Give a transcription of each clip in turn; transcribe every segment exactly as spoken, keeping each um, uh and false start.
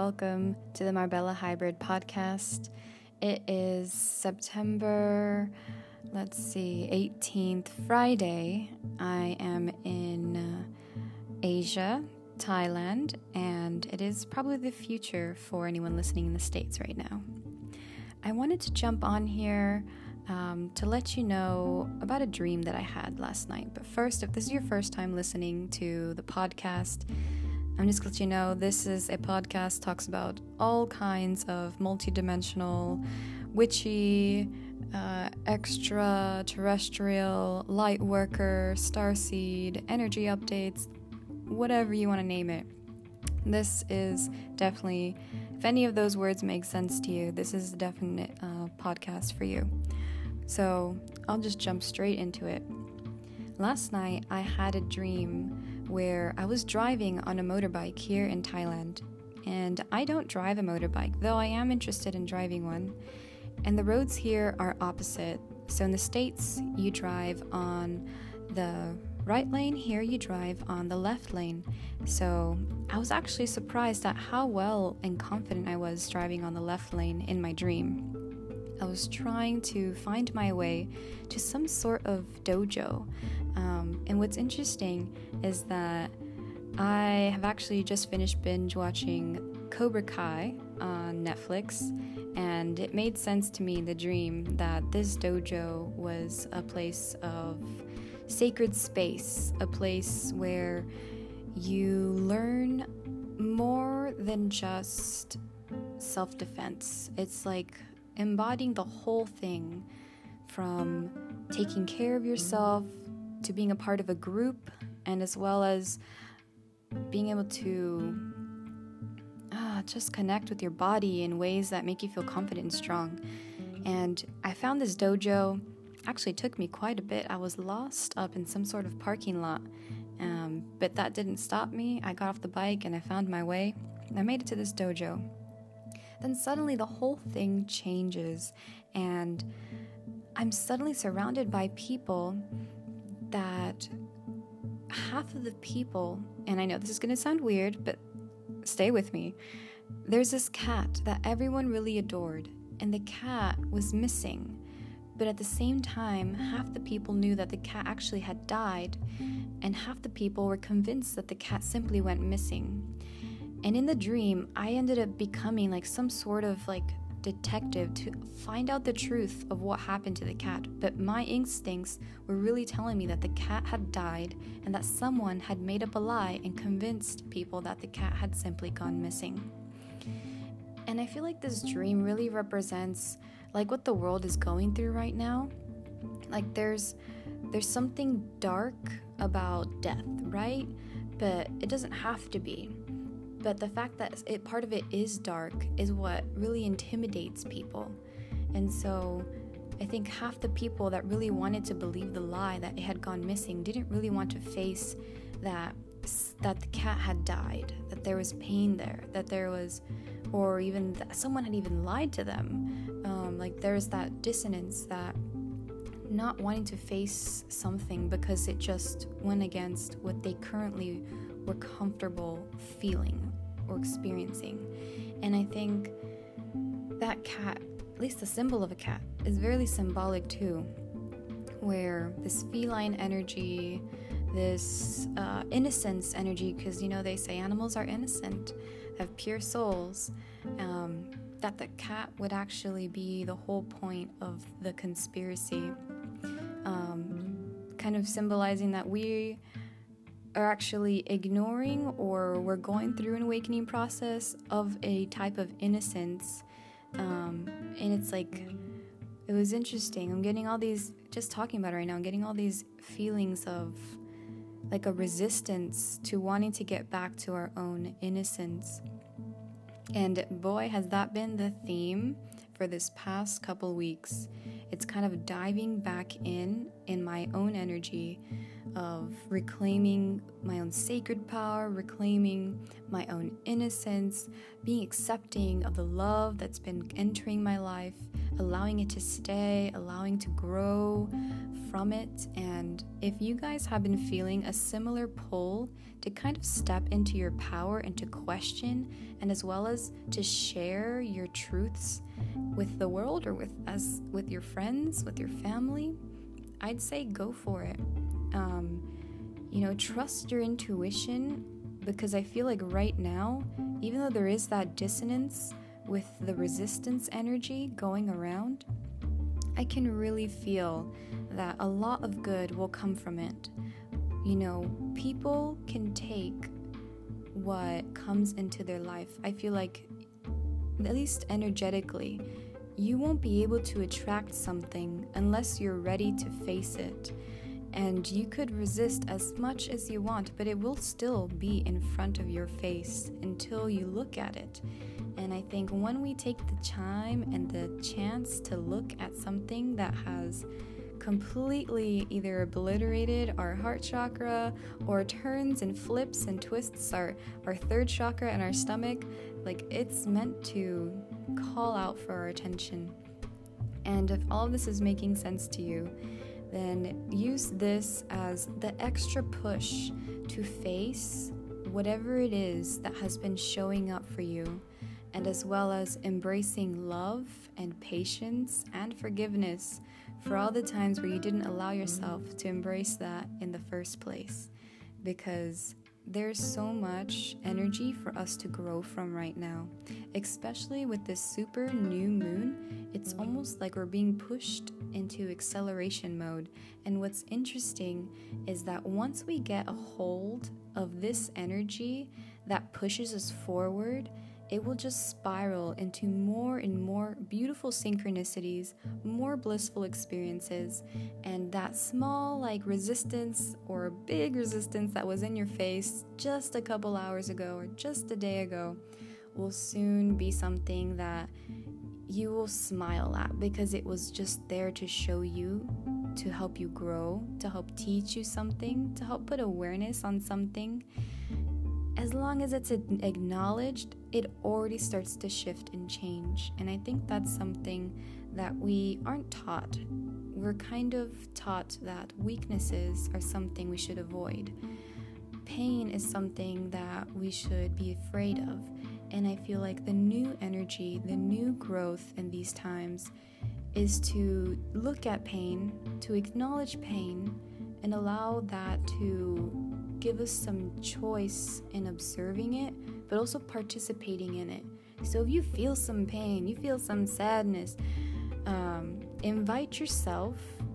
welcome to the Marbella Hybrid Podcast. It is September, let's see, eighteenth, Friday. I am in uh, Asia, Thailand, and it is probably the future for anyone listening in the States right now. I wanted to jump on here um, to let you know about a dream that I had last night. But first, if this is your first time listening to the podcast, I'm just going to let you know this is a podcast that talks about all kinds of multidimensional, witchy, uh, extraterrestrial, light worker, starseed, energy updates, whatever you want to name it. This is definitely, if any of those words make sense to you, this is a definite uh, podcast for you. So I'll just jump straight into it. Last night I had a dream where I was driving on a motorbike here in Thailand, and I don't drive a motorbike, though I am interested in driving one, and the roads here are opposite. So in the States, you drive on the right lane, here you drive on the left lane. So I was actually surprised at how well and confident I was driving on the left lane in my dream. I was trying to find my way to some sort of dojo. Um, and what's interesting is that I have actually just finished binge watching Cobra Kai on Netflix, and it made sense to me in the dream that this dojo was a place of sacred space, a place where you learn more than just self-defense. It's like embodying the whole thing, from taking care of yourself to being a part of a group, and as well as being able to uh, just connect with your body in ways that make you feel confident and strong. And I found this dojo, actually took me quite a bit. I was lost up in some sort of parking lot, um, but that didn't stop me. I got off the bike and I found my way, and I made it to this dojo. Then suddenly the whole thing changes, and I'm suddenly surrounded by people that half of the people, and I know this is going to sound weird, but stay with me. There's this cat that everyone really adored, and the cat was missing. But at the same time, half the people knew that the cat actually had died, and half the people were convinced that the cat simply went missing. And in the dream, I ended up becoming like some sort of like detective to find out the truth of what happened to the cat. But my instincts were really telling me that the cat had died and that someone had made up a lie and convinced people that the cat had simply gone missing. And I feel like this dream really represents like what the world is going through right now. Like there's there's something dark about death, right? But it doesn't have to be. But the fact that it, part of it is dark is what really intimidates people. And so I think half the people that really wanted to believe the lie that it had gone missing didn't really want to face that that the cat had died, that there was pain there, that there was, or even that someone had even lied to them. Um, like there's that dissonance, that not wanting to face something because it just went against what they currently were comfortable feeling or experiencing. And I think that cat, at least the symbol of a cat, is very symbolic too, where this feline energy, this uh, innocence energy, because you know they say animals are innocent, have pure souls, um, that the cat would actually be the whole point of the conspiracy, um, kind of symbolizing that we are actually ignoring, or we're going through an awakening process of a type of innocence. Um, and it's like, it was interesting. I'm getting all these, just talking about it right now, I'm getting all these feelings of like a resistance to wanting to get back to our own innocence. And boy, has that been the theme for this past couple weeks. It's kind of diving back in in my own energy of reclaiming my own sacred power, reclaiming my own innocence, being accepting of the love that's been entering my life, allowing it to stay, allowing to grow from it. And if you guys have been feeling a similar pull to kind of step into your power and to question, and as well as to share your truths with the world or with as with your friends, with your family, I'd say go for it. Um, you know, trust your intuition, because I feel like right now, even though there is that dissonance with the resistance energy going around, I can really feel that a lot of good will come from it. You know, people can take what comes into their life. I feel like, at least energetically, you won't be able to attract something unless you're ready to face it. And you could resist as much as you want, but it will still be in front of your face until you look at it. And I think when we take the time and the chance to look at something that has completely either obliterated our heart chakra or turns and flips and twists our, our third chakra and our stomach, like it's meant to call out for our attention. And if all of this is making sense to you, then use this as the extra push to face whatever it is that has been showing up for you, and as well as embracing love and patience and forgiveness for all the times where you didn't allow yourself to embrace that in the first place. Because there's so much energy for us to grow from right now, especially with this super new moon. It's almost like we're being pushed into acceleration mode. And what's interesting is that once we get a hold of this energy that pushes us forward, it will just spiral into more and more beautiful synchronicities, more blissful experiences, and that small like resistance or big resistance that was in your face just a couple hours ago or just a day ago will soon be something that you will smile at, because it was just there to show you, to help you grow, to help teach you something, to help put awareness on something. As long as it's acknowledged, it already starts to shift and change. And I think that's something that we aren't taught. We're kind of taught that weaknesses are something we should avoid. Pain is something that we should be afraid of. And I feel like the new energy, the new growth in these times is to look at pain, to acknowledge pain, and allow that to give us some choice in observing it, but also participating in it. So if you feel some pain, you feel some sadness, um, invite yourself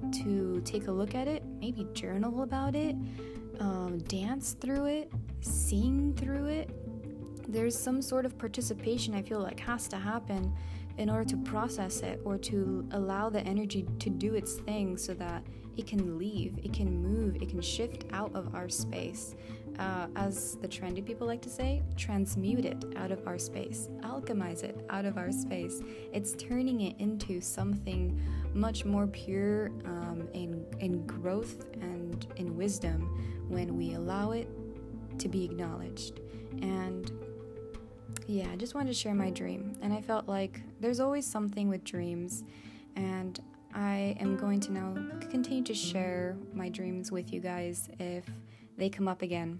to take a look at it, maybe journal about it, um, dance through it, sing through it. There's some sort of participation I feel like has to happen in order to process it, or to allow the energy to do its thing so that it can leave, it can move, it can shift out of our space. Uh, as the trendy people like to say, transmute it out of our space, alchemize it out of our space. It's turning it into something much more pure um, in, in growth and in wisdom when we allow it to be acknowledged. And yeah, I just wanted to share my dream. And I felt like there's always something with dreams, and I am going to now continue to share my dreams with you guys if they come up again.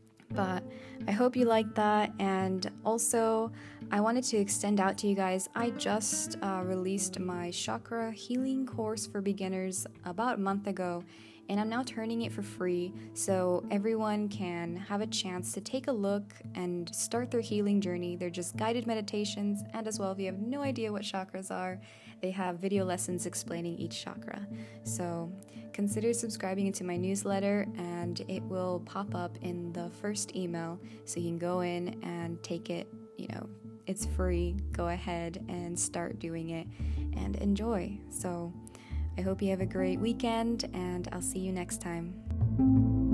But I hope you liked that. And also, I wanted to extend out to you guys. I just uh, released my chakra healing course for beginners about a month ago, and I'm now turning it for free so everyone can have a chance to take a look and start their healing journey. They're just guided meditations, and as well, if you have no idea what chakras are, they have video lessons explaining each chakra. So consider subscribing into my newsletter, and it will pop up in the first email, so you can go in and take it. You know, it's free. Go ahead and start doing it and enjoy. So I hope you have a great weekend, and I'll see you next time.